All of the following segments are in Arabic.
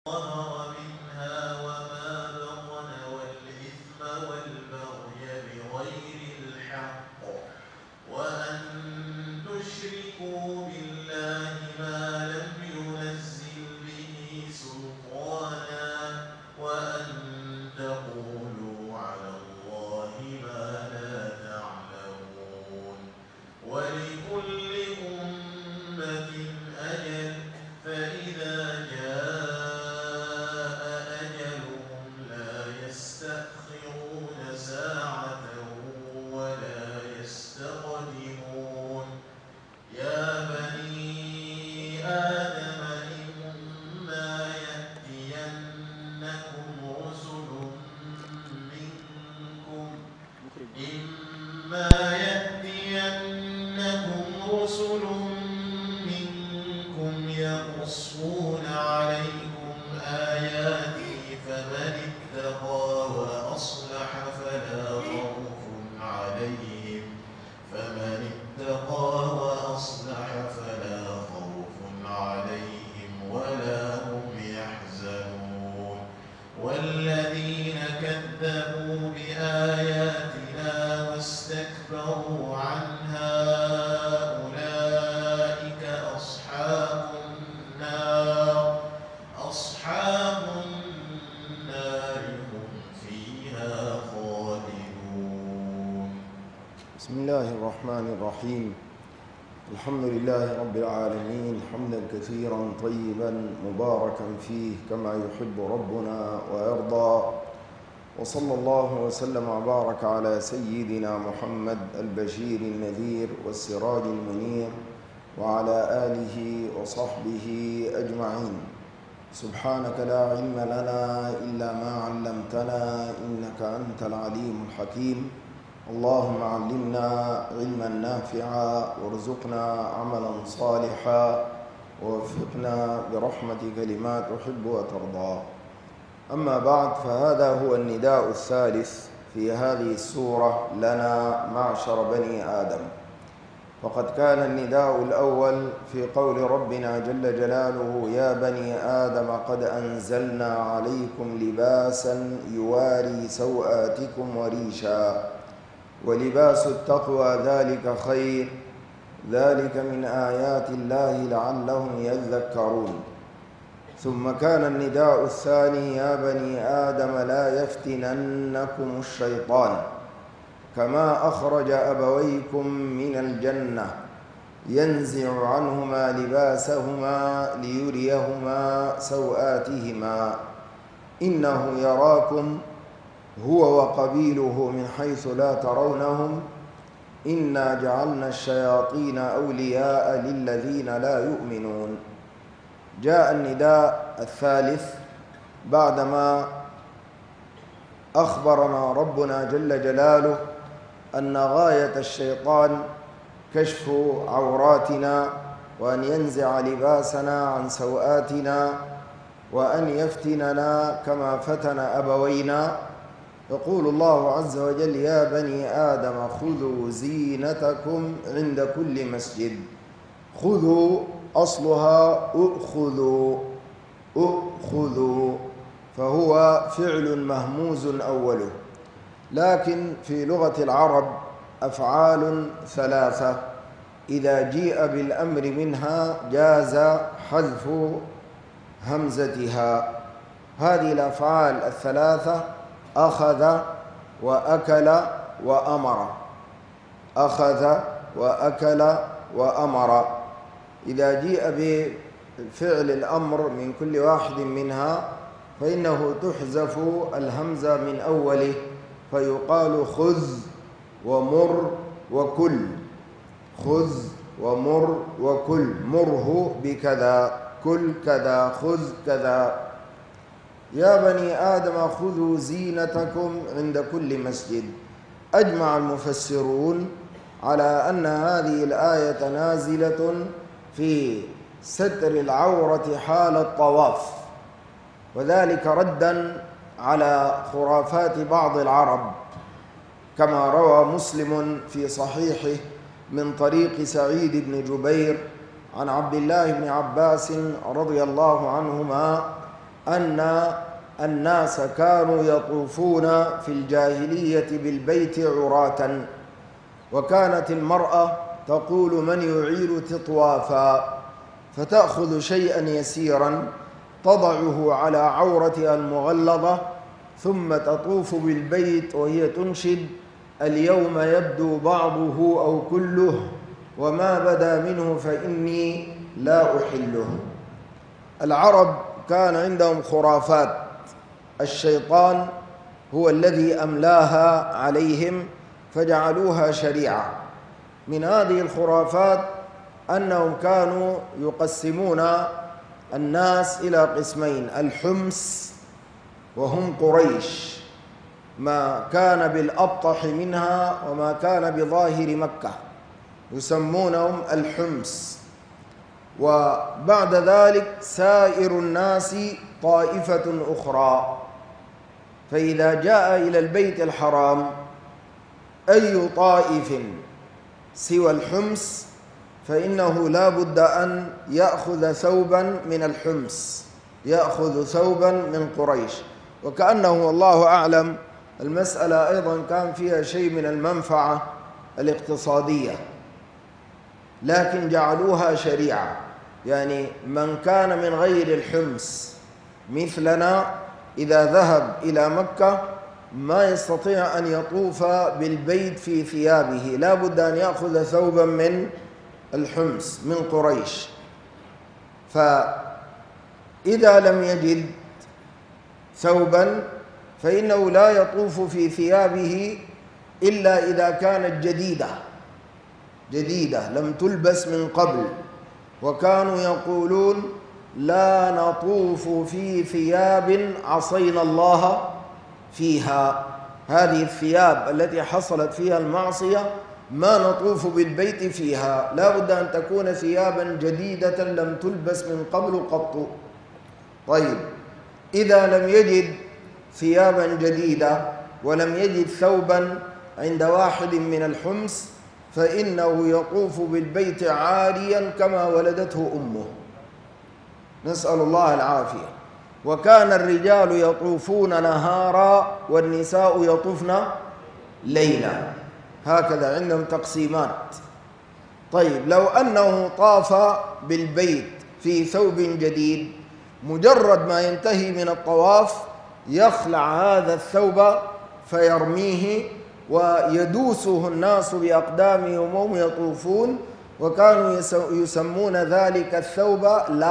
ظهر منها وما بطن والإثم والبغي بغير الحق وأن تشركوا بالله ما لم ينزل به سلطانا وأن تقولوا على الله ما لا تعلمون ولكل أمة أجل فإذا جاء أجلهم لا يستأخرون ساعة ولا يستقدمون يا بني آدم إما يأتينكم رسل منكم يقصون عليكم آياتي فمن اتقى وأصلح فلا خوف عليهم ولا هم يحزنون والذين كذبوا بآياتنا واستكبروا عنها أولئك أصحاب النار هم فيها خالدون. بسم الله الرحمن الرحيم. الحمد لله رب العالمين حمدا كثيرا طيبا مباركا فيه كما يحب ربنا ويرضى، وصلى الله وسلم وبارك على سيدنا محمد البشير النذير والسراج المنير وعلى آله وصحبه أجمعين. سبحانك لا علم لنا إلا ما علمتنا إنك أنت العليم الحكيم. اللهم علمنا علما نافعا وارزقنا عملا صالحا ووفقنا برحمتك لما تحب وترضى. أما بعد، فهذا هو النداء الثالث في هذه السورة لنا معشر بني آدم. فقد كان النداء الأول في قول ربنا جل جلاله: يا بني آدم قد أنزلنا عليكم لباسا يواري سوآتكم وريشا ولباس التقوى ذلك خير ذلك من آيات الله لعلهم يذكرون. ثم كان النداء الثاني: يا بني آدم لا يفتننكم الشيطان كما أخرج أبويكم من الجنة ينزع عنهما لباسهما ليريهما سوآتهما إنه يراكم هو وقبيله من حيث لا ترونهم إنا جعلنا الشياطين أولياء للذين لا يؤمنون. جاء النداء الثالث بعدما أخبرنا ربنا جل جلاله أن غاية الشيطان كشف عوراتنا وأن ينزع لباسنا عن سوآتنا وأن يفتننا كما فتن أبوينا. يقول الله عز وجل: يا بني آدم خذوا زينتكم عند كل مسجد. خذوا أصلها أخذوا، فهو فعل مهموز أوله، لكن في لغة العرب أفعال ثلاثة إذا جيء بالأمر منها جاز حذف همزتها. هذه الأفعال الثلاثة: أخذ وأكل وأمر. أخذ وأكل وأمر. إذا جيء بفعل الأمر من كل واحد منها فإنه تحذف الهمزة من أوله فيقال خذ ومر وكل. خذ ومر وكل. مره بكذا، كل كذا، خذ كذا. يا بني آدم خذوا زينتكم عند كل مسجد. أجمع المفسرون على أن هذه الآية نازلة في ستر العورة حال الطواف، وذلك ردا على خرافات بعض العرب، كما روى مسلم في صحيحه من طريق سعيد بن جبير عن عبد الله بن عباس رضي الله عنهما أن الناس كانوا يطوفون في الجاهلية بالبيت عراة، وكانت المرأة تقول: من يعير تطوافا، فتأخذ شيئا يسيرا تضعه على عورتها المغلظة، ثم تطوف بالبيت وهي تنشد: اليوم يبدو بعضه أو كله، وما بدا منه فإني لا أحله. العرب كان عندهم خرافات، الشيطان هو الذي أملاها عليهم فجعلوها شريعة. من هذه الخرافات أنهم كانوا يقسمون الناس إلى قسمين: الحمص وهم قريش، ما كان بالأبطح منها وما كان بظاهر مكة يسمونهم الحمص، وبعد ذلك سائر الناس طائفة أخرى. فإذا جاء إلى البيت الحرام أي طائف سوى الحمص فإنه لا بد أن يأخذ ثوبا من الحمص، يأخذ ثوبا من قريش. وكأنه والله أعلم المسألة أيضا كان فيها شيء من المنفعة الاقتصادية، لكن جعلوها شريعة. يعني من كان من غير الحمص مثلنا إذا ذهب إلى مكة ما يستطيع أن يطوف بالبيت في ثيابه، لا بد أن يأخذ ثوبا من الحمص من قريش. فإذا لم يجد ثوبا فإنه لا يطوف في ثيابه إلا إذا كانت جديدة لم تلبس من قبل. وكانوا يقولون: لا نطوف في ثياب عصينا الله فيها، هذه الثياب التي حصلت فيها المعصية ما نطوف بالبيت فيها، لا بد أن تكون ثيابا جديدة لم تلبس من قبل قط. طيب، إذا لم يجد ثيابا جديدة ولم يجد ثوبا عند واحد من الحمص فإنه يطوف بالبيت عاريا كما ولدته أمه، نسأل الله العافية. وكان الرجال يطوفون نهارا والنساء يطوفن ليلا، هكذا عندهم تقسيمات. طيب، لو أنه طاف بالبيت في ثوب جديد مجرد ما ينتهي من الطواف يخلع هذا الثوب فيرميه ويدوسه الناس بأقدامهم وهم يطوفون، وكانوا يسمون ذلك الثوب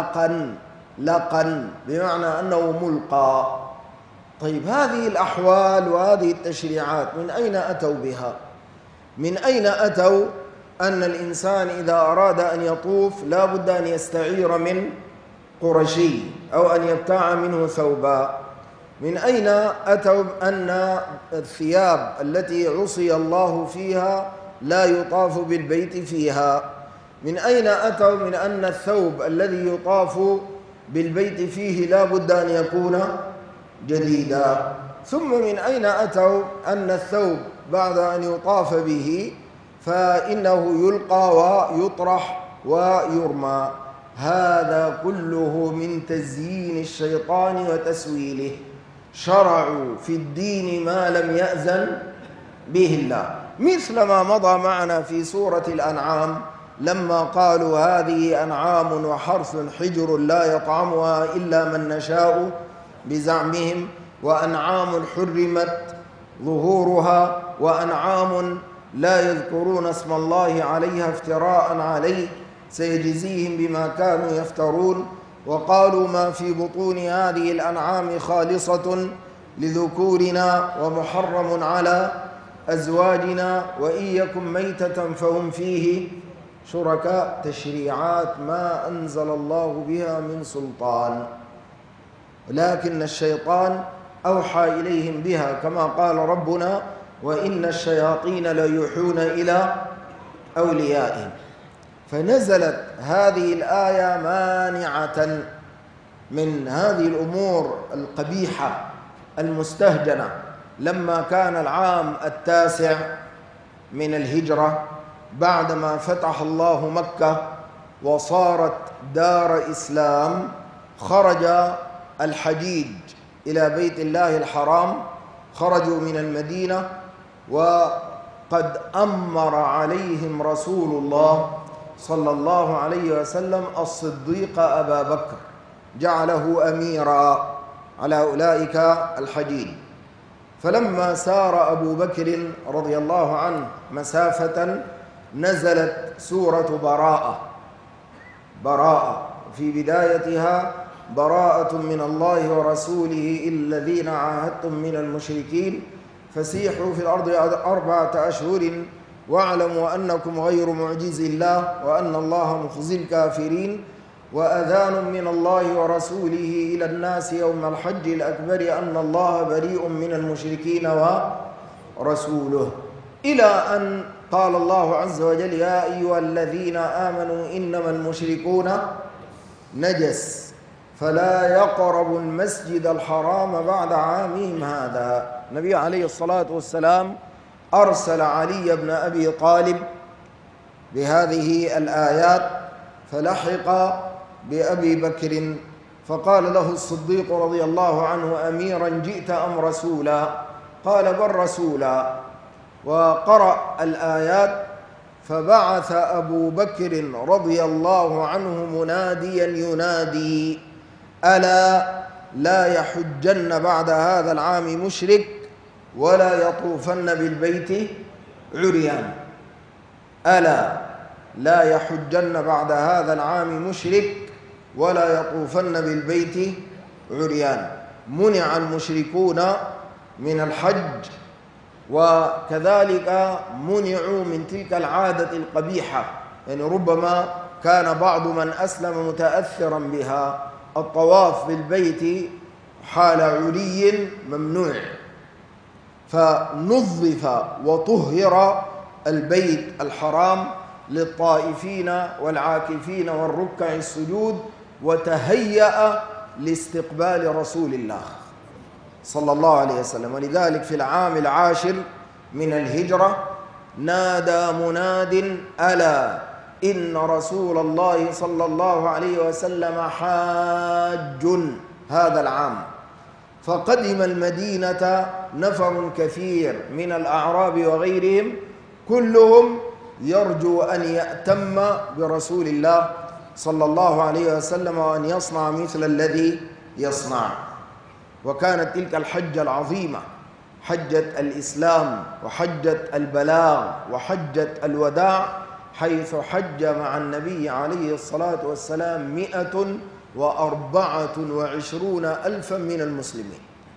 لقا بمعنى أنه ملقى. طيب، هذه الأحوال وهذه التشريعات من أين أتوا بها؟ من أين أتوا أن الإنسان إذا أراد أن يطوف لا بد أن يستعير من قرشي أو أن يبتاع منه ثوبا؟ من أين أتوا أن الثياب التي عصي الله فيها لا يطاف بالبيت فيها؟ من أين أتوا من أن الثوب الذي يطاف بالبيت فيه لا بد أن يكون جديدا؟ ثم من أين أتوا أن الثوب بعد أن يطاف به فإنه يلقى ويطرح ويرمى؟ هذا كله من تزيين الشيطان وتسويله. شرعوا في الدين ما لم يأذن به الله، مثل ما مضى معنا في سورة الأنعام لما قالوا: هذه أنعام وحرث حجر لا يطعمها إلا من نشاء بزعمهم، وأنعام حرمت ظهورها، وأنعام لا يذكرون اسم الله عليها افتراء عليه سيجزيهم بما كانوا يفترون. وقالوا: ما في بطون هذه الأنعام خالصة لذكورنا ومحرم على أزواجنا وإن يكن ميتة فهم فيه شركاء. تشريعات ما أنزل الله بها من سلطان، لكن الشيطان أوحى إليهم بها، كما قال ربنا: وإن الشياطين ليوحون إلى أوليائهم. فنزلت هذه الآية مانعة من هذه الأمور القبيحة المستهجنة لما كان العام 9 من الهجرة، بعدما فتح الله مكة وصارت دار إسلام، خرج الحجيج إلى بيت الله الحرام خرجوا من المدينة، وقد أمر عليهم رسول الله صلى الله عليه وسلم الصديق أبا بكر، جعله أميرا على أولئك الحجيج. فلما سار أبو بكر رضي الله عنه مسافة نزلت سورة براءة في بدايتها: براءة من الله ورسوله إلا الذين عاهدتم من المشركين فسيحوا في الأرض 4 أشهر واعلموا أنكم غير معجز الله وأن الله مخزي الكافرين، وأذان من الله ورسوله إلى الناس يوم الحج الأكبر أن الله بريء من المشركين ورسوله، إلى أن قال الله عز وجل: يا أيها الذين آمنوا إنما المشركون نجس فلا يقربوا المسجد الحرام بعد عامهم هذا. النبي عليه الصلاة والسلام أرسل علي بن أبي طالب بهذه الآيات، فلحق بأبي بكر فقال له الصديق رضي الله عنه: أميرا جئت أم رسولا؟ قال: بل رسولا. وقرأ الآيات، فبعث أبو بكر رضي الله عنه مناديا ينادي: ألا لا يحجن بعد هذا العام مشرك ولا يطوفن بالبيت عريان. ألا لا يحجن بعد هذا العام مشرك ولا يطوفن بالبيت عريان. منع المشركون من الحج، وكذلك منعوا من تلك العادة القبيحة، يعني ربما كان بعض من أسلم متأثرا بها. الطواف بالبيت حال علي ممنوع، فنظف وطهر البيت الحرام للطائفين والعاكفين والركع السجود، وتهيأ لاستقبال رسول الله صلى الله عليه وسلم. ولذلك في العام 10 من الهجرة نادى مناد: ألا إن رسول الله صلى الله عليه وسلم حاج هذا العام. فقدم المدينة نفر كثير من الأعراب وغيرهم، كلهم يرجو أن يأتم برسول الله صلى الله عليه وسلم وأن يصنع مثل الذي يصنع. وكانت تلك الحجة العظيمة، حجة الإسلام وحجة البلاغ وحجة الوداع، حيث حج مع النبي عليه الصلاة والسلام 124 ألفا من المسلمين.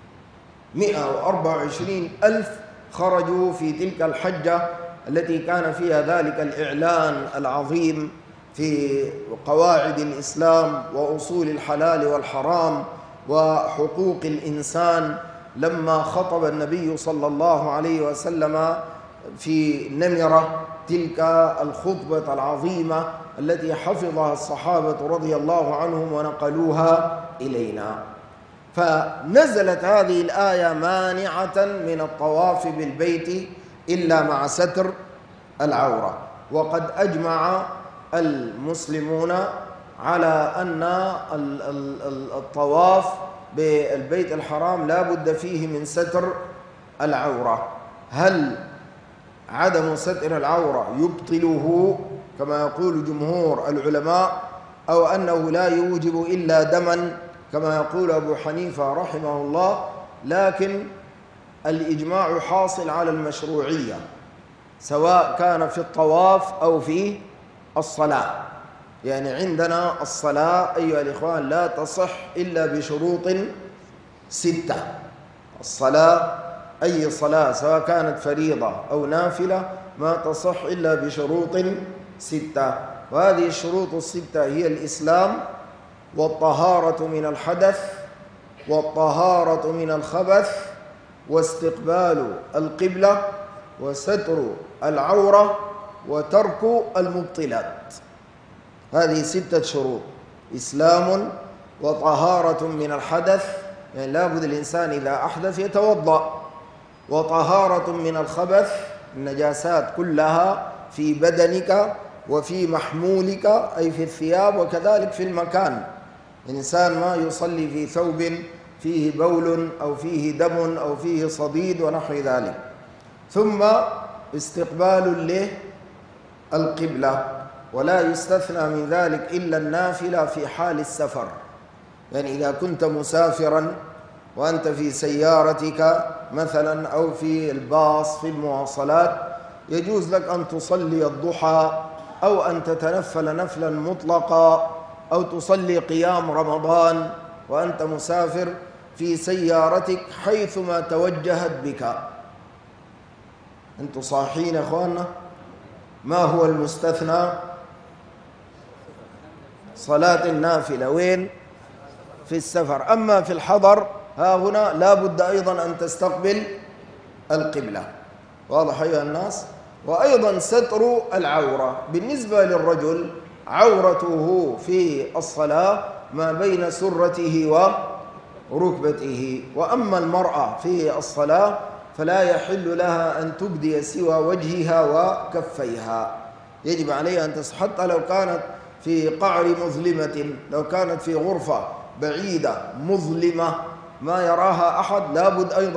124 ألف خرجوا في تلك الحجة التي كان فيها ذلك الإعلان العظيم في قواعد الإسلام وأصول الحلال والحرام وحقوق الإنسان. لما خطب النبي صلى الله عليه وسلم في نمرة تلك الخطبة العظيمة التي حفظها الصحابة رضي الله عنهم ونقلوها إلينا. فنزلت هذه الآية مانعة من الطواف بالبيت إلا مع ستر العورة. وقد أجمع المسلمون على أن الطواف بالبيت الحرام لا بد فيه من ستر العورة. هل عدم ستر العورة يبطله كما يقول جمهور العلماء، أو أنه لا يوجب إلا دما كما يقول أبو حنيفة رحمه الله؟ لكن الإجماع حاصل على المشروعية، سواء كان في الطواف أو في الصلاة. يعني عندنا الصلاة أيها الإخوان لا تصح إلا بشروط 6. الصلاة أي صلاة سواء كانت فريضة أو نافلة ما تصح إلا بشروط 6. وهذه الشروط 6 هي الإسلام، والطهارة من الحدث، والطهارة من الخبث، واستقبال القبلة، وستر العورة، وترك المبطلات. هذه 6 شروط: إسلام، وطهارة من الحدث، يعني لا بد الإنسان إذا أحدث يتوضأ، وطهارة من الخبث، النجاسات كلها في بدنك وفي محمولك أي في الثياب وكذلك في المكان، إنسان ما يصلي في ثوب فيه بول أو فيه دم أو فيه صديد ونحو ذلك. ثم استقبال للقبلة، ولا يستثنى من ذلك إلا النافلة في حال السفر. يعني إذا كنت مسافرا وأنت في سيارتك مثلا أو في الباص في المواصلات، يجوز لك أن تصلي الضحى أو أن تتنفل نفلا مطلقا أو تصلي قيام رمضان وأنت مسافر في سيارتك حيثما توجهت بك. أنتم صاحين يا أخواننا؟ ما هو المستثنى؟ صلاة النافلة وين؟ في السفر. أما في الحضر ها هنا لا بد أيضا أن تستقبل القبلة. واضح أيها الناس؟ وأيضا ستر العورة. بالنسبة للرجل عورته في الصلاة ما بين سرته وركبته، وأما المرأة في الصلاة فلا يحل لها أن تبدي سوى وجهها وكفيها. يجب عليها أن حتى لو كانت في قعر مظلمة، لو كانت في غرفة بعيدة مظلمة ما يراها أحد، لابد أيضا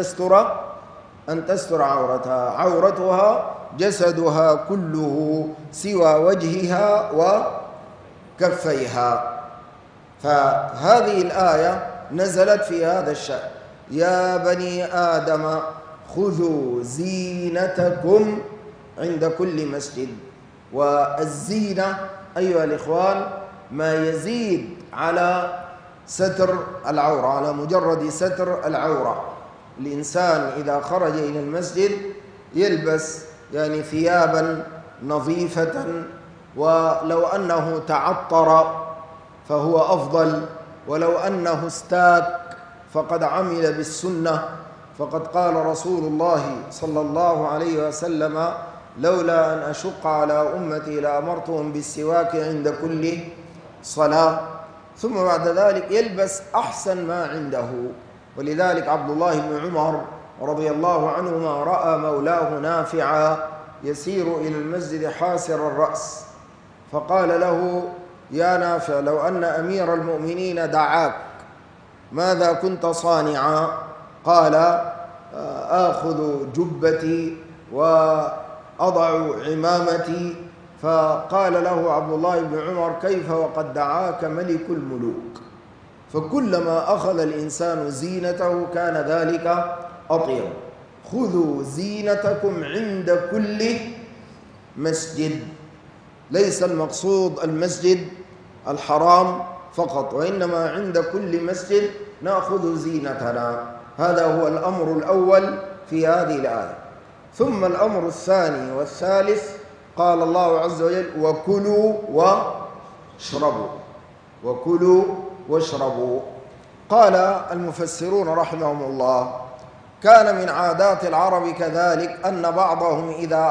أن تستر عورتها. عورتها جسدها كله سوى وجهها وكفيها. فهذه الآية نزلت في هذا الشأن: يا بني آدم خذوا زينتكم عند كل مسجد. والزينة أيها الإخوان ما يزيد على ستر العورة، على مجرد ستر العورة. الإنسان إذا خرج إلى المسجد يلبس يعني ثيابا نظيفة، ولو أنه تعطر فهو أفضل، ولو أنه استاك فقد عمل بالسنة. فقد قال رسول الله صلى الله عليه وسلم: لولا أن أشق على أمتي لأمرتهم بالسواك عند كل صلاة. ثم بعد ذلك يلبس أحسن ما عنده. ولذلك عبد الله بن عمر رضي الله عنهما رأى مولاه نافعا يسير إلى المسجد حاسر الرأس، فقال له: يا نافع، لو أن أمير المؤمنين دعاك ماذا كنت صانعا؟ قال: آخذ جبتي وأضع عمامتي. فقال له عبد الله بن عمر: كيف وقد دعاك ملك الملوك؟ فكلما أخذ الإنسان زينته كان ذلك أطيب. خذوا زينتكم عند كل مسجد. ليس المقصود المسجد الحرام فقط، وإنما عند كل مسجد نأخذ زينتنا. هذا هو الأمر الأول في هذه الآية. ثم الأمر الثاني والثالث قال الله عز وجل: وكلوا واشربوا. وكلوا واشربوا. قال المفسرون رحمهم الله: كان من عادات العرب كذلك أن بعضهم إذا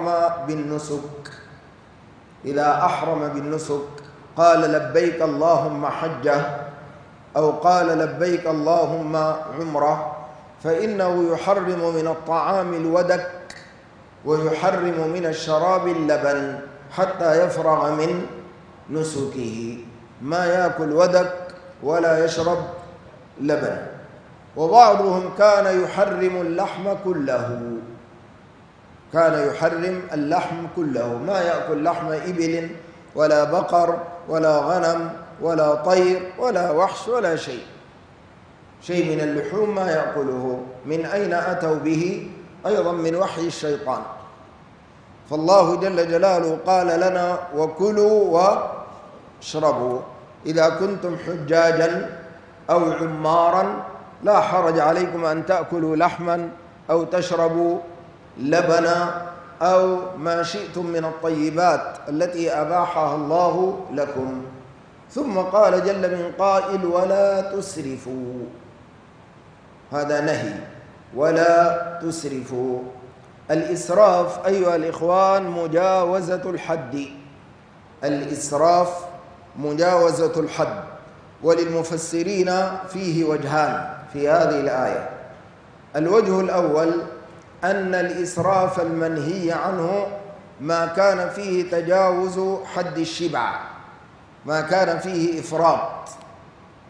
أحرم بالنسك قال: لبيك اللهم حجة، أو قال: لبيك اللهم عمرة، فإنه يحرم من الطعام الودك ويحرم من الشراب اللبن حتى يفرغ من نسكه. ما يأكل ودك ولا يشرب لبن. وبعضهم كان يحرم اللحم كله، كان يحرم اللحم كله، ما يأكل لحم إبل ولا بقر ولا غنم ولا طير ولا وحش ولا شيء من اللحوم ما يأكله. من أين أتوا به؟ أيضا من وحي الشيطان. فالله جل جلاله قال لنا: وكلوا واشربوا. إذا كنتم حجاجا أو عمارا لا حرج عليكم أن تأكلوا لحما أو تشربوا لبنا أو ما شئتم من الطيبات التي أباحها الله لكم. ثم قال جل من قائل: ولا تسرفوا. هذا نهي: ولا تسرفوا. الإسراف أيها الإخوان مجاوزة الحد. الإسراف مجاوزة الحد. وللمفسرين فيه وجهان في هذه الآية. الوجه الأول أن الإسراف المنهي عنه ما كان فيه تجاوز حد الشبع، ما كان فيه إفراط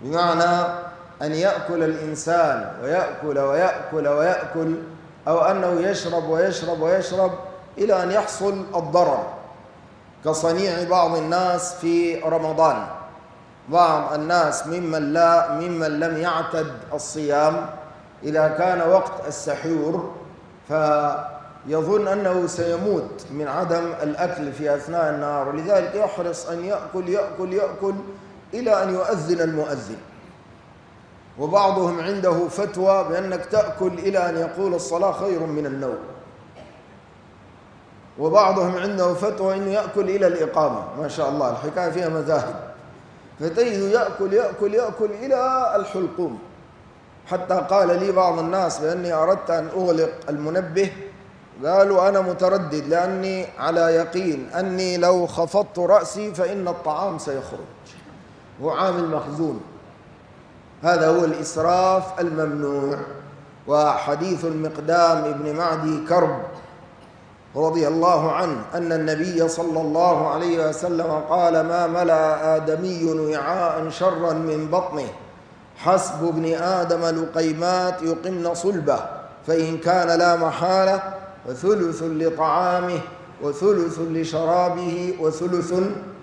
بمعنى أن يأكل الإنسان ويأكل ويأكل ويأكل، أو أنه يشرب ويشرب ويشرب إلى أن يحصل الضرر، كصنيع بعض الناس في رمضان. بعض الناس ممن لم يعتد الصيام إذا كان وقت السحور فيظن أنه سيموت من عدم الأكل في أثناء النهار، ولذلك يحرص أن يأكل يأكل يأكل إلى أن يؤذن المؤذن. وبعضهم عنده فتوى بأنك تأكل إلى أن يقول الصلاة خير من النوم، وبعضهم عنده فتوى أنه يأكل إلى الإقامة. ما شاء الله الحكاية فيها مذاهب، فتجد يأكل يأكل يأكل إلى الحلقوم. حتى قال لي بعض الناس بأني أردت أن أغلق المنبه، قالوا أنا متردد لأني على يقين أني لو خفضت رأسي فإن الطعام سيخرج، هو عامل مخزون. هذا هو الإسراف الممنوع. وحديث المقدام ابن معدي كرب رضي الله عنه أن النبي صلى الله عليه وسلم قال: ما ملأ آدمي وعاء شرا من بطنه، حسب ابن آدم لقيمات يقمن صلبه، فإن كان لا محالة فثلث لطعامه وثلث لشرابه وثلث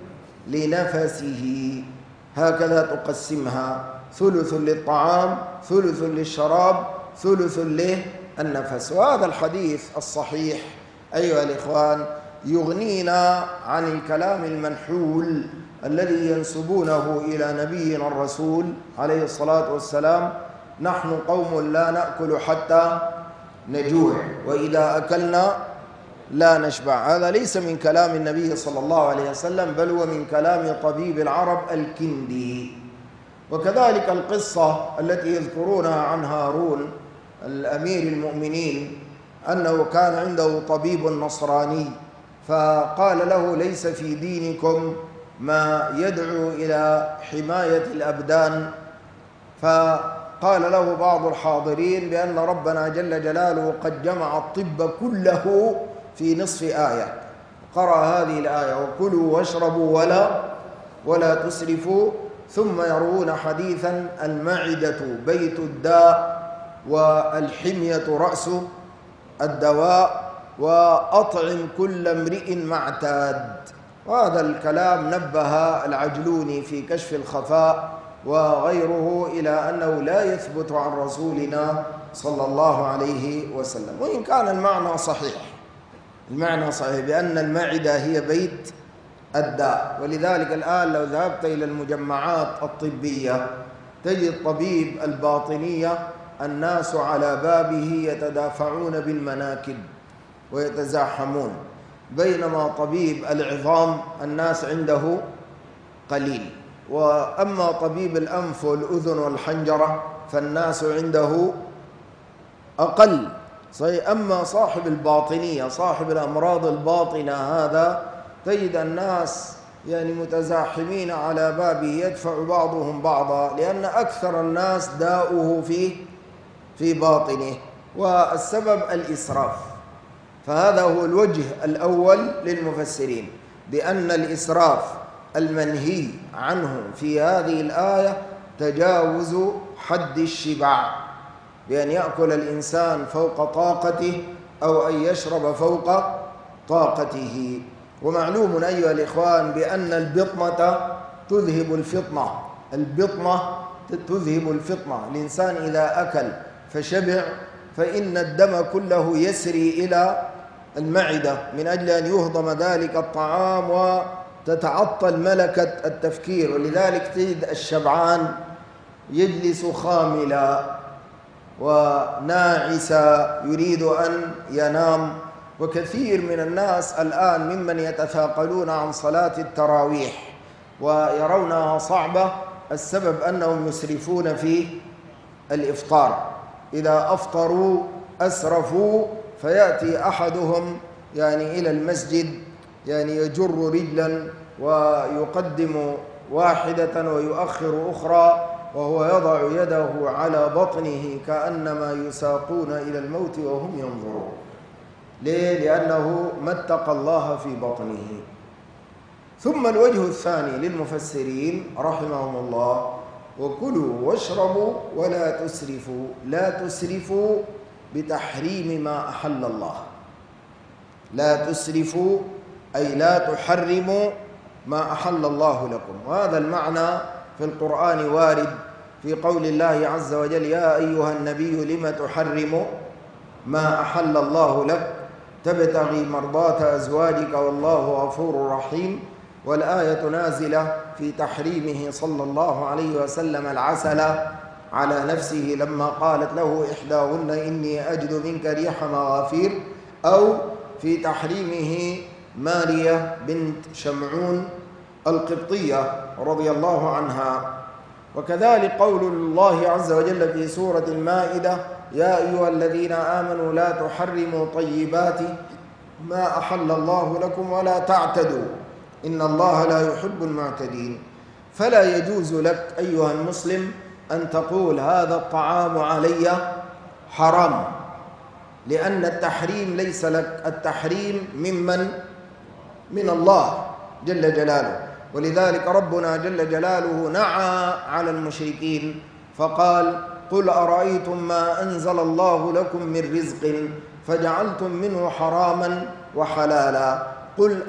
لنفسه. هكذا تقسمها: ثلث للطعام، ثلث للشراب، ثلث للنفس. وهذا الحديث الصحيح أيها الإخوان يغنينا عن الكلام المنحول الذي ينسبونه إلى نبينا الرسول عليه الصلاة والسلام: نحن قوم لا نأكل حتى نجوع، وإذا أكلنا لا نشبع. هذا ليس من كلام النبي صلى الله عليه وسلم، بل هو من كلام طبيب العرب الكندي. وكذلك القصة التي يذكرونها عن هارون الأمير المؤمنين، أنه كان عنده طبيب نصراني فقال له: ليس في دينكم ما يدعو إلى حماية الأبدان. فقال له بعض الحاضرين بأن ربنا جل جلاله قد جمع الطب كله في نصف آية. قرأ هذه الآية: وكلوا واشربوا ولا تسرفوا. ثم يروون حديثا: المعدة بيت الداء والحمية رأس الدواء وأطعم كل امرئ ما اعتاد. وهذا الكلام نبه العجلوني في كشف الخفاء وغيره إلى أنه لا يثبت عن رسولنا صلى الله عليه وسلم، وإن كان المعنى صحيح. المعنى صحيح بأن المعدة هي بيت الداء. ولذلك الآن لو ذهبت إلى المجمعات الطبية تجد طبيب الباطنية الناس على بابه يتدافعون بالمناكب ويتزاحمون، بينما طبيب العظام الناس عنده قليل، وأما طبيب الأنف والأذن والحنجرة فالناس عنده أقل. أما صاحب الباطنية، صاحب الأمراض الباطنة، هذا تجد الناس متزاحمين على بابه، يدفع بعضهم بعضا، لأن أكثر الناس داؤه في باطنه، والسبب الإسراف. فهذا هو الوجه الأول للمفسرين بأن الإسراف المنهي عنه في هذه الآية تجاوز حد الشبع، بأن يأكل الإنسان فوق طاقته أو أن يشرب فوق طاقته. ومعلوم أيها الإخوان بأن البطنة تذهب الفطنة. البطنة تذهب الفطنة. الإنسان إذا أكل فشبع فإن الدم كله يسري إلى المعدة من أجل أن يهضم ذلك الطعام وتتعطل ملكة التفكير. ولذلك تجد الشبعان يجلس خاملا وناعسا يريد أن ينام. وكثير من الناس الآن ممن يتثاقلون عن صلاة التراويح ويرونها صعبة، السبب أنهم يسرفون في الإفطار. إذا أفطروا أسرفوا، فيأتي أحدهم إلى المسجد يجر رجلا ويقدم واحدة ويؤخر أخرى، وهو يضع يده على بطنه كأنما يساقون إلى الموت وهم ينظرون. ليه؟ لأنه ما اتقى الله في بطنه. ثم الوجه الثاني للمفسرين رحمهم الله وكلوا واشربوا ولا تسرفوا. لا تسرفوا بتحريم ما أحل الله، لا تسرفوا أي لا تحرموا ما أحل الله لكم. وهذا المعنى في القرآن وارد في قول الله عز وجل: يا أيها النبي لم تحرم ما أحل الله لك تبتغي مرضات أزواجك والله غفور رحيم. والآية نازلة في تحريمه صلى الله عليه وسلم العسل على نفسه لما قالت له إحداهن: إني أجد منك ريح مغافير، أو في تحريمه مارية بنت شمعون القبطية رضي الله عنها. وكذلك قول الله عز وجل في سورة المائدة: يا أيها الذين آمنوا لا تحرموا طيبات ما أحل الله لكم ولا تعتدوا إن الله لا يحب المعتدين. فلا يجوز لك أيها المسلم أن تقول هذا الطعام علي حرام، لأن التحريم ليس لك، التحريم من الله جل جلاله. ولذلك ربنا جل جلاله نعى على المشركين فقال: قل أرأيتم ما أنزل الله لكم من رزق فجعلتم منه حراما وحلالا قل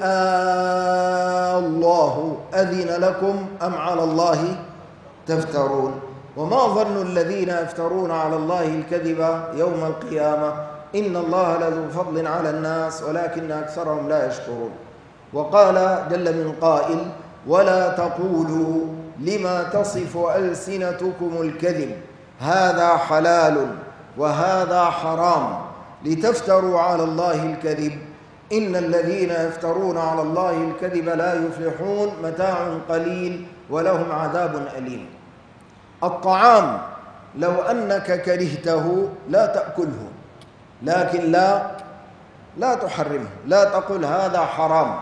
الله أذن لكم أم على الله تفترون. وما ظن الذين يفترون على الله الكذب يوم القيامة إن الله لذو فضل على الناس ولكن أكثرهم لا يشكرون. وقال جل من قائل: ولا تقولوا لما تصف ألسنتكم الكذب هذا حلال وهذا حرام لتفتروا على الله الكذب إن الذين يفترون على الله الكذب لا يفلحون متاع قليل ولهم عذاب أليم. الطعام لو أنك كرهته لا تأكله، لكن لا تحرمه، لا تقل هذا حرام.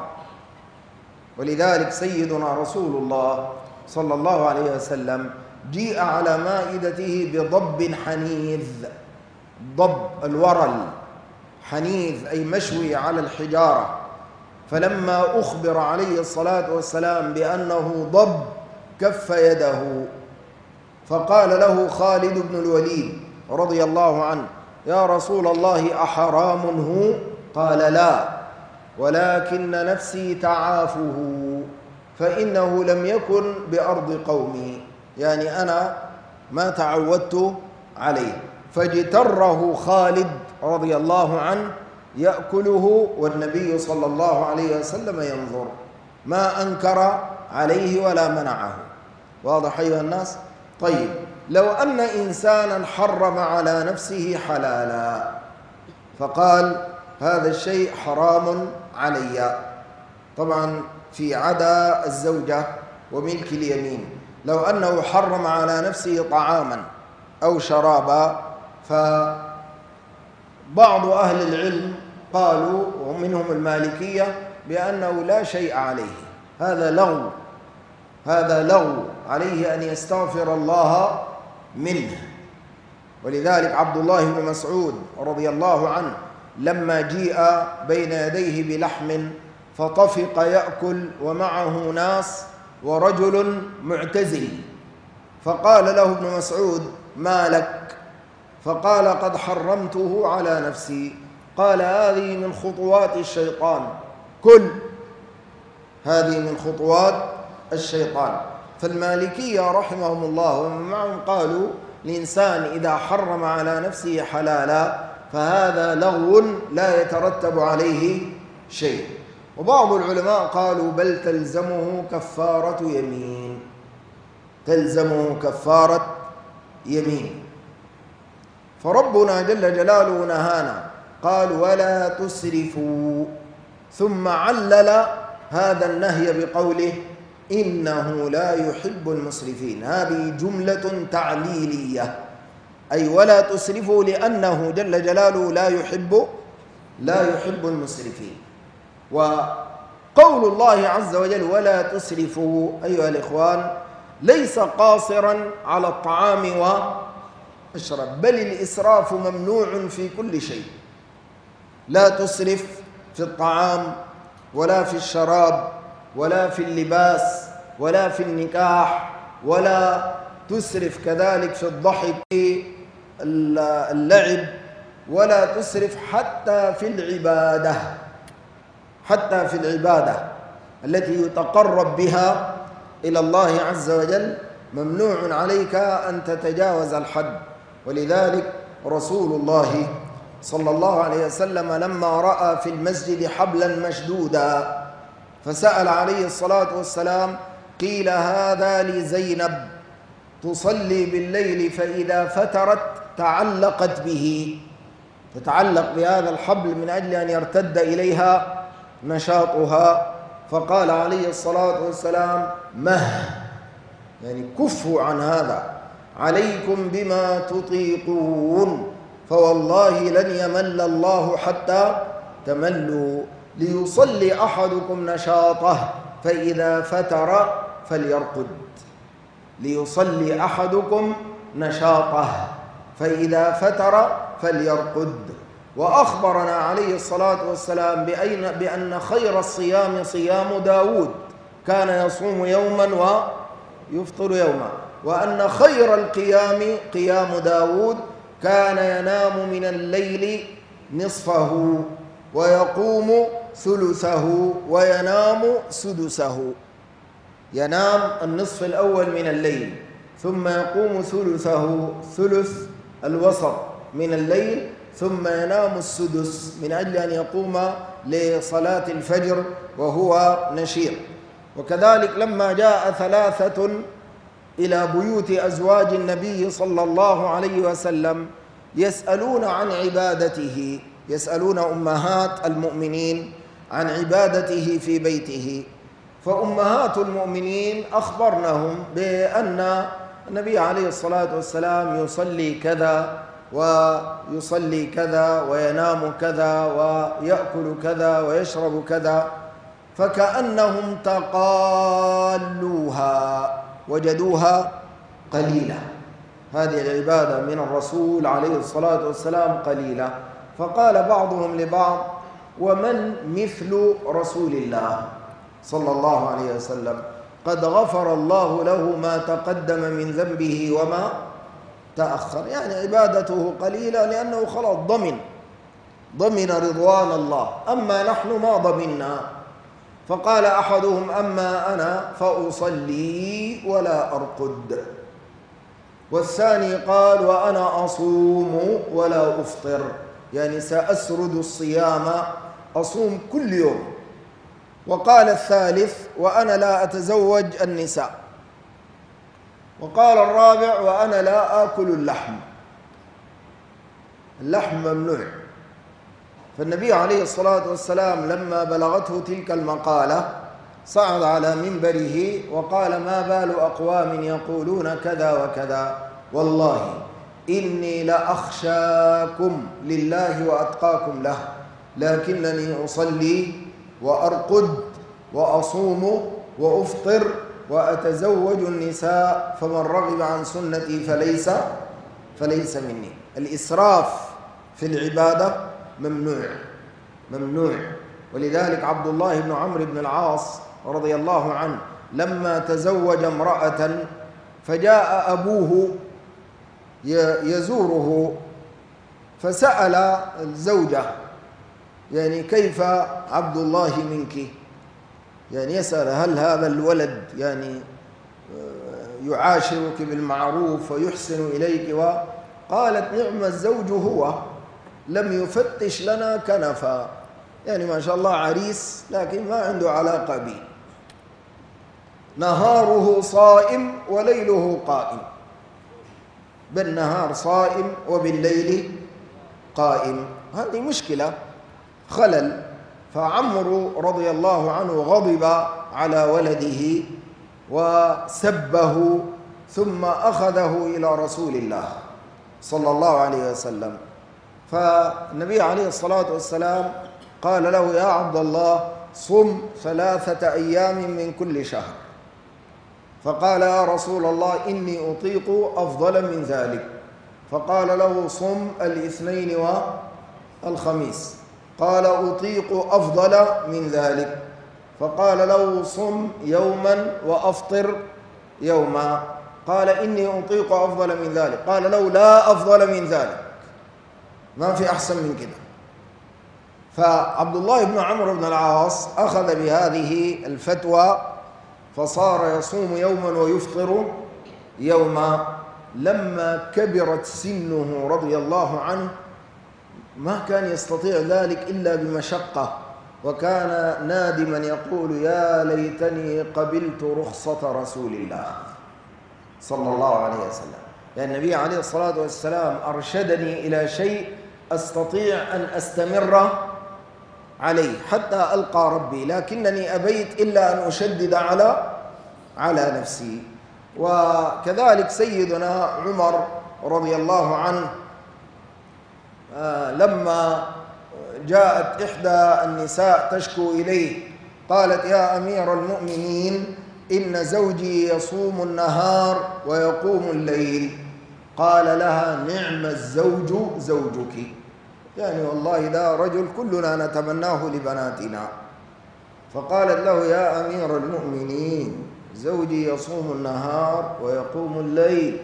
ولذلك سيدنا رسول الله صلى الله عليه وسلم جيء على مائدته بضب حنيذ، ضب الورل حنيذ أي مشوي على الحجارة، فلما أخبر عليه الصلاة والسلام بأنه ضب كف يده، فقال له خالد بن الوليد رضي الله عنه: يا رسول الله أحرام هو؟ قال: لا، ولكن نفسي تعافه فإنه لم يكن بأرض قومي، يعني أنا ما تعودت عليه. فاجتره خالد رضي الله عنه يأكله والنبي صلى الله عليه وسلم ينظر، ما أنكر عليه ولا منعه. واضح أيها الناس؟ طيب، لو أن إنسانا حرم على نفسه حلالا فقال هذا الشيء حرام علي، طبعا في عدا الزوجة وملك اليمين، لو أنه حرم على نفسه طعاما أو شرابا، فبعض أهل العلم قالوا ومنهم المالكية بأنه لا شيء عليه، هذا لغو، هذا لغو، عليه أن يستغفر الله منه. ولذلك عبد الله بن مسعود رضي الله عنه لما جيء بين يديه بلحم فطفق يأكل ومعه ناس ورجل معتزل، فقال له ابن مسعود: ما لك؟ فقال: قد حرمته على نفسي. قال: هذه من خطوات الشيطان، كل هذه من خطوات الشيطان. فالمالكية رحمهم الله ومن معهم قالوا الإنسان إذا حرم على نفسه حلالا فهذا لغو لا يترتب عليه شيء. وبعض العلماء قالوا بل تلزمه كفارة يمين، تلزمه كفارة يمين. فربنا جل جلاله نهانا، قال: ولا تسرفوا، ثم علل هذا النهي بقوله: إنه لا يحب المسرفين. هذه جملة تعليلية، أي ولا تسرفوا لأنه جل جلاله لا يحب المسرفين. وقول الله عز وجل ولا تسرفوا أيها الإخوان ليس قاصرا على الطعام والشراب، بل الإسراف ممنوع في كل شيء. لا تسرف في الطعام ولا في الشراب ولا في اللباس ولا في النكاح ولا تسرف كذلك في الضحك في اللعب، ولا تسرف حتى في العبادة، حتى في العبادة التي يتقرب بها إلى الله عز وجل ممنوع عليك أن تتجاوز الحد. ولذلك رسول الله صلى الله عليه وسلم لما رأى في المسجد حبلا مشدودا فسأل عليه الصلاة والسلام، قيل هذا لزينب تصلي بالليل فإذا فترت تعلقت به، تتعلق بهذا الحبل من أجل أن يرتد إليها نشاطها، فقال عليه الصلاة والسلام يعني كفوا عن هذا، عليكم بما تطيقون، فوالله لن يمل الله حتى تملوا، ليصلي أحدكم نشاطه فإذا فتر فليرقد، ليصلي أحدكم نشاطه فإذا فتر فليرقد. وأخبرنا عليه الصلاة والسلام بأن خير الصيام صيام داود، كان يصوم يوما ويفطر يوما، وأن خير القيام قيام داود، كان ينام من الليل نصفه ويقوم ثلثه وينام سدسه، ينام النصف الأول من الليل ثم يقوم ثلثه، ثلث الوسط من الليل، ثم ينام السدس من أجل أن يقوم لصلاة الفجر وهو نشيط. وكذلك لما جاء ثلاثة إلى بيوت أزواج النبي صلى الله عليه وسلم يسألون عن عبادته، يسألون أمهات المؤمنين عن عبادته في بيته، فأمهات المؤمنين أخبرنهم بأن النبي عليه الصلاة والسلام يصلي كذا ويصلي كذا وينام كذا ويأكل كذا ويشرب كذا، فكأنهم تقالوها، وجدوها قليلة، هذه العبادة من الرسول عليه الصلاة والسلام قليلة. فقال بعضهم لبعض: ومن مثل رسول الله صلى الله عليه وسلم؟ قد غفر الله له ما تقدم من ذنبه وما تأخر، يعني عبادته قليلة لأنه خلاص ضمن رضوان الله، أما نحن ما ضمنا. فقال أحدهم: أما أنا فأصلي ولا أرقد. والثاني قال: وأنا أصوم ولا أفطر، يعني سأسرد الصيام، أصوم كل يوم. وقال الثالث: وأنا لا أتزوج النساء. وقال الرابع: وأنا لا آكل اللحم ممنوع. فالنبي عليه الصلاة والسلام لما بلغته تلك المقالة صعد على منبره وقال: ما بال أقوام يقولون كذا وكذا، والله إني لأخشاكم لله وأتقاكم له، لكنني أصلي وأرقد وأصوم وأفطر وأتزوج النساء، فمن رغب عن سنتي فليس مني. الإسراف في العبادة ممنوع. ولذلك عبد الله بن عمرو بن العاص رضي الله عنه لما تزوج امرأة فجاء أبوه يزوره فسأل الزوجة: يعني كيف عبد الله منك؟ يعني يسأل: هل هذا الولد يعني يعاشرك بالمعروف ويحسن إليك؟ وقالت: نعم الزوج هو، لم يفتش لنا كنفا، يعني ما شاء الله عريس لكن ما عنده علاقة بي، نهاره صائم وليله قائم، بالنهار صائم وبالليل قائم. هذه مشكلة، خلل. فعمرو رضي الله عنه غضب على ولده وسبه، ثم أخذه إلى رسول الله صلى الله عليه وسلم. فالنبي عليه الصلاة والسلام قال له: يا عبد الله، صم 3 أيام من كل شهر. فقال: يا رسول الله إني أطيق أفضل من ذلك. فقال له: صم الاثنين والخميس. قال: أطيق أفضل من ذلك. فقال له: صم يوما وأفطر يوما. قال إني أطيق أفضل من ذلك، قال له لا أفضل من ذلك، ما في أحسن من كده. فعبد الله بن عمرو بن العاص أخذ بهذه الفتوى فصار يصوم يوما ويفطر يوما. لما كبرت سنه رضي الله عنه ما كان يستطيع ذلك إلا بمشقة، وكان نادما يقول يا ليتني قبلت رخصة رسول الله صلى الله عليه وسلم. يعني النبي عليه الصلاة والسلام أرشدني إلى شيء أستطيع أن أستمر عليه حتى ألقى ربي، لكنني أبيت إلا أن أشدد على نفسي. وكذلك سيدنا عمر رضي الله عنه لما جاءت إحدى النساء تشكو إليه قالت يا أمير المؤمنين إن زوجي يصوم النهار ويقوم الليل، قال لها نعم الزوج زوجك، يعني والله ده رجل كلنا نتمناه لبناتنا. فقالت له يا أمير المؤمنين زوجي يصوم النهار ويقوم الليل،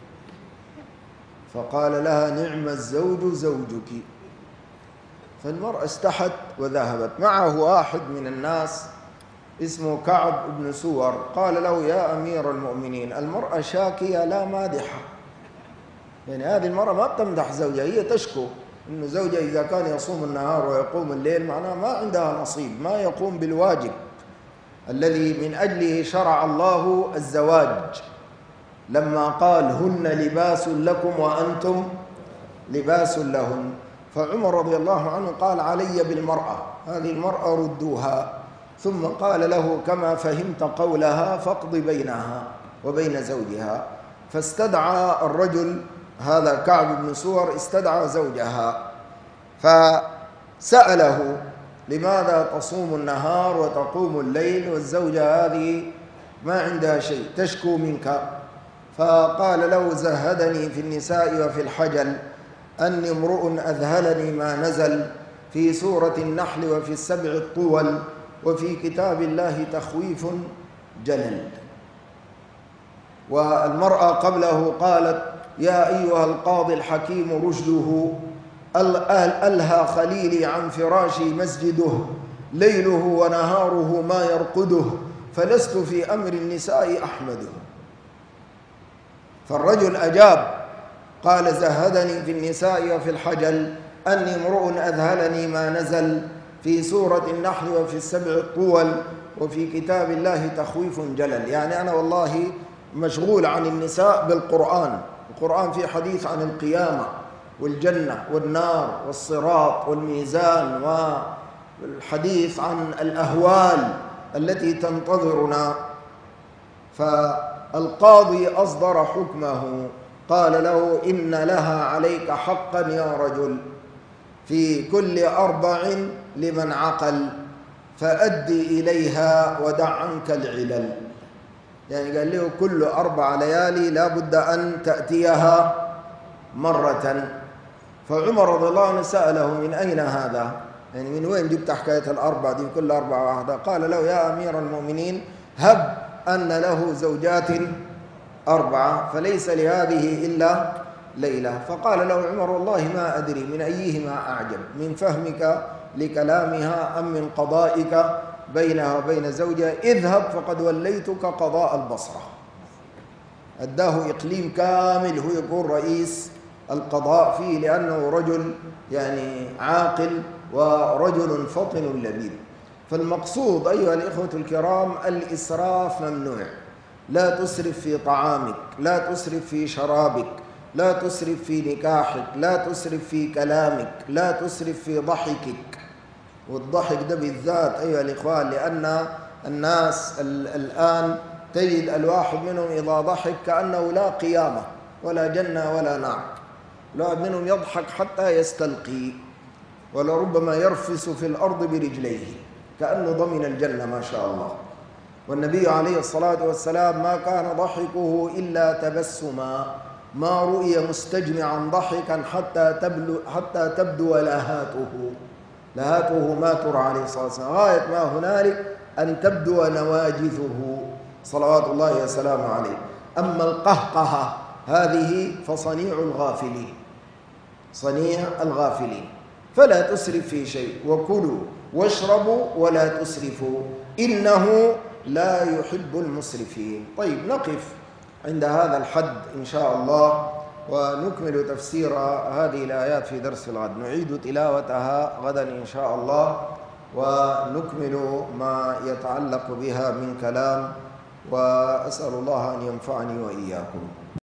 فقال لها نعم الزوج زوجك. فالمرأة استحت وذهبت. معه واحد من الناس اسمه كعب بن سور، قال له يا أمير المؤمنين المرأة شاكية لا مادحة، يعني هذه المرأة ما بتمدح زوجها، هي تشكو إنه زوجها إذا كان يصوم النهار ويقوم الليل معناه ما عندها نصيب، ما يقوم بالواجب الذي من أجله شرع الله الزواج لما قال هن لباس لكم وأنتم لباس لهن. فعمر رضي الله عنه قال علي بالمرأة، هذه المرأة ردوها، ثم قال له كما فهمت قولها فاقض بينها وبين زوجها. فاستدعى الرجل هذا كعب بن سور استدعى زوجها فسأله لماذا تصوم النهار وتقوم الليل والزوجة هذه ما عندها شيء تشكو منك؟ فقال له زهدني في النساء وفي الحجل أني امرؤ أذهلني ما نزل في سورة النحل وفي السبع الطول وفي كتاب الله تخويف جلل. والمرأة قبله قالت يا أيها القاضي الحكيم رشده ألهى خليلي عن فراشي مسجده ليله ونهاره ما يرقده فلست في أمر النساء أحمده. فالرجل أجاب قال زهدني في النساء وفي الحجل أني امرؤ أذهلني ما نزل في سورة النحل وفي السبع الطول وفي كتاب الله تخويف جلل، يعني أنا والله مشغول عن النساء بالقرآن. القرآن فيه حديث عن القيامة والجنة والنار والصراط والميزان والحديث عن الأهوال التي تنتظرنا. فالقاضي أصدر حكمه قال له إن لها عليك حقا يا رجل في كل 4 لمن عقل فأدي إليها ودع عنك العلل، يعني قال له كل 4 ليالي لا بد أن تأتيها مرة. فعمر رضي الله عنه سأله من أين هذا، يعني من وين جبت حكاية ال4 دي كل 4 واحدة؟ قال له يا أمير المؤمنين هب أن له زوجات 4 فليس لهذه إلا ليلة. فقال له عمر والله ما أدري من أيهما أعجب، من فهمك لكلامها أم من قضائك بينها وبين زوجها؟ اذهب فقد وليتك قضاء البصرة. أداه إقليم كامل هو يكون رئيس القضاء فيه، لأنه رجل يعني عاقل ورجل فطن لبيب. فالمقصود أيها الإخوة الكرام الإسراف ممنوع. لا تسرف في طعامك، لا تسرف في شرابك، لا تسرف في نكاحك، لا تسرف في كلامك، لا تسرف في ضحكك. والضحك ده بالذات أيها الإخوان، لأن الناس الآن تجد الواحد منهم إذا ضحك كأنه لا قيامة ولا جنة ولا نار. الواحد منهم يضحك حتى يستلقي ولربما يرفس في الأرض برجليه كأنه ضمن الجنة ما شاء الله. والنبي عليه الصلاة والسلام ما كان ضحكه إلا تبسما، ما رؤي مستجمعا ضحكا حتى تبدو لهاته ما ترى عليه الصلاة والسلام، غاية ما هنالك أن تبدو نواجذه صلوات الله وسلامه عليه. أما القهقهة هذه فصنيع الغافلين، صنيع الغافلين. فلا تسرف في شيء، وكلوا واشربوا ولا تسرفوا إنه لا يحب المسرفين. طيب، نقف عند هذا الحد إن شاء الله، ونكمل تفسير هذه الآيات في درس الغد. نعيد تلاوتها غدا إن شاء الله، ونكمل ما يتعلق بها من كلام، وأسأل الله أن ينفعني وإياكم.